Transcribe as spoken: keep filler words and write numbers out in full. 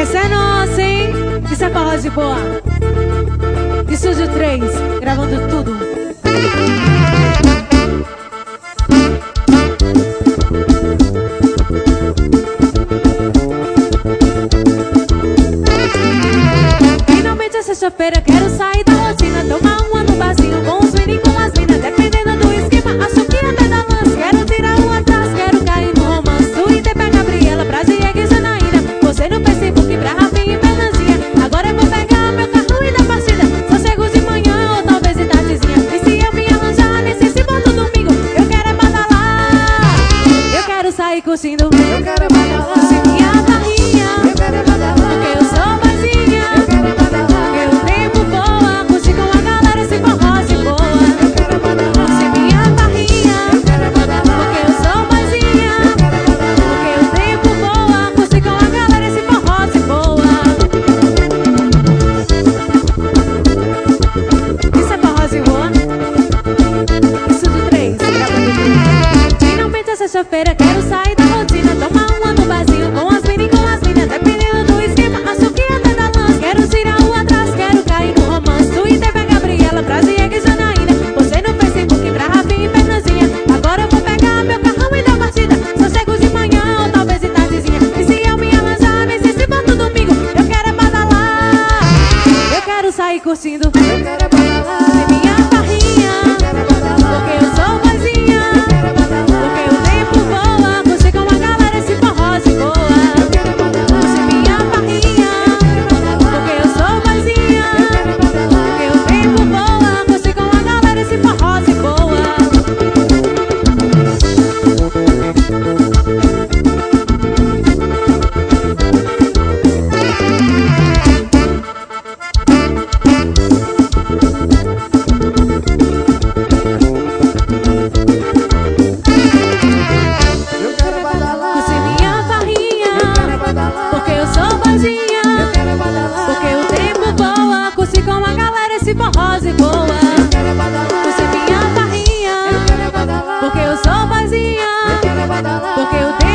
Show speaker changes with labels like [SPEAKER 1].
[SPEAKER 1] Essa é nossa, hein? Isso é forró de boa. Estúdio três, gravando tudo. Finalmente é sexta-feira, quero sair da rotina, tomar uma no barzinho com os meninos e com as minas. Dependendo do esquema, acho que até dá lance. Quero tirar um atrás, quero cair no romance. Twitter pra Gabriela, pra Diego e Janaína. Você no Facebook pra Rafinha e Fernandinha. Agora eu vou pegar meu carro e dar partida. Só chego de manhã ou talvez de tardezinha. E se eu me arranjar nesse segundo domingo, eu quero é badalar. Eu quero sair curtindo.
[SPEAKER 2] Eu quero é badalar.
[SPEAKER 1] Curtir minha barrinha.
[SPEAKER 2] Eu quero é badalar.
[SPEAKER 1] Porque eu sou vozinha.
[SPEAKER 2] Eu quero é badalar.
[SPEAKER 1] Porque o tempo voa. Curtir com a galera esse forró de boa.
[SPEAKER 2] Eu quero é badalar.
[SPEAKER 1] Curtir minha barrinha.
[SPEAKER 2] Eu quero é badalar.
[SPEAKER 1] Porque eu sou vozinha.
[SPEAKER 2] Eu quero é badalar.
[SPEAKER 1] Porque o tempo voa. Curtir com a galera esse forró de boa. Isso é forró de boa. Estúdio três, gravando tudo. Finalmente é sexta-feira, quero sair da rotina, tomar uma no barzinho com as meninas e com as minas. Dependendo do esquema, acho que até dá lance. Quero tirar um atrás, quero cair no romance. Twitter pra Gabriela, pra Diego e Janaína. Você no Facebook pra Rafinha e Fernandinha. Agora eu vou pegar meu carrão e dar partida. Só chego de manhã ou talvez de tardezinha. E se eu me arranjar nesse segundo domingo, eu quero é badalar. Eu quero sair curtindo.
[SPEAKER 2] Eu quero é badalar.
[SPEAKER 1] Curtir minha barrinha.
[SPEAKER 2] Eu quero é badalar.
[SPEAKER 1] Porque eu sou vozinha.
[SPEAKER 2] Eu quero é badalar.
[SPEAKER 1] Porque o tempo voa. Curtir com a galera esse forró de boa.
[SPEAKER 2] Eu quero é badalar.
[SPEAKER 1] Curtir minha barrinha. Porque eu sou vozinha.
[SPEAKER 2] Eu quero é badalar.
[SPEAKER 1] Porque o tempo voa. Curtir com a galera esse forró de boa.
[SPEAKER 2] Eu quero é badalar.
[SPEAKER 1] Curtir minha barrinha.
[SPEAKER 2] Eu quero é badalar.
[SPEAKER 1] Porque eu sou vozinha.
[SPEAKER 2] Eu quero é badalar.
[SPEAKER 1] Porque o tempo voa. Curtir com a galera esse forró de boa.
[SPEAKER 2] Eu quero é badalar.
[SPEAKER 1] Curtir minha barrinha.
[SPEAKER 2] Eu quero é badalar.
[SPEAKER 1] Porque eu sou vozinha.
[SPEAKER 2] Eu quero é badalar.
[SPEAKER 1] Porque o tempo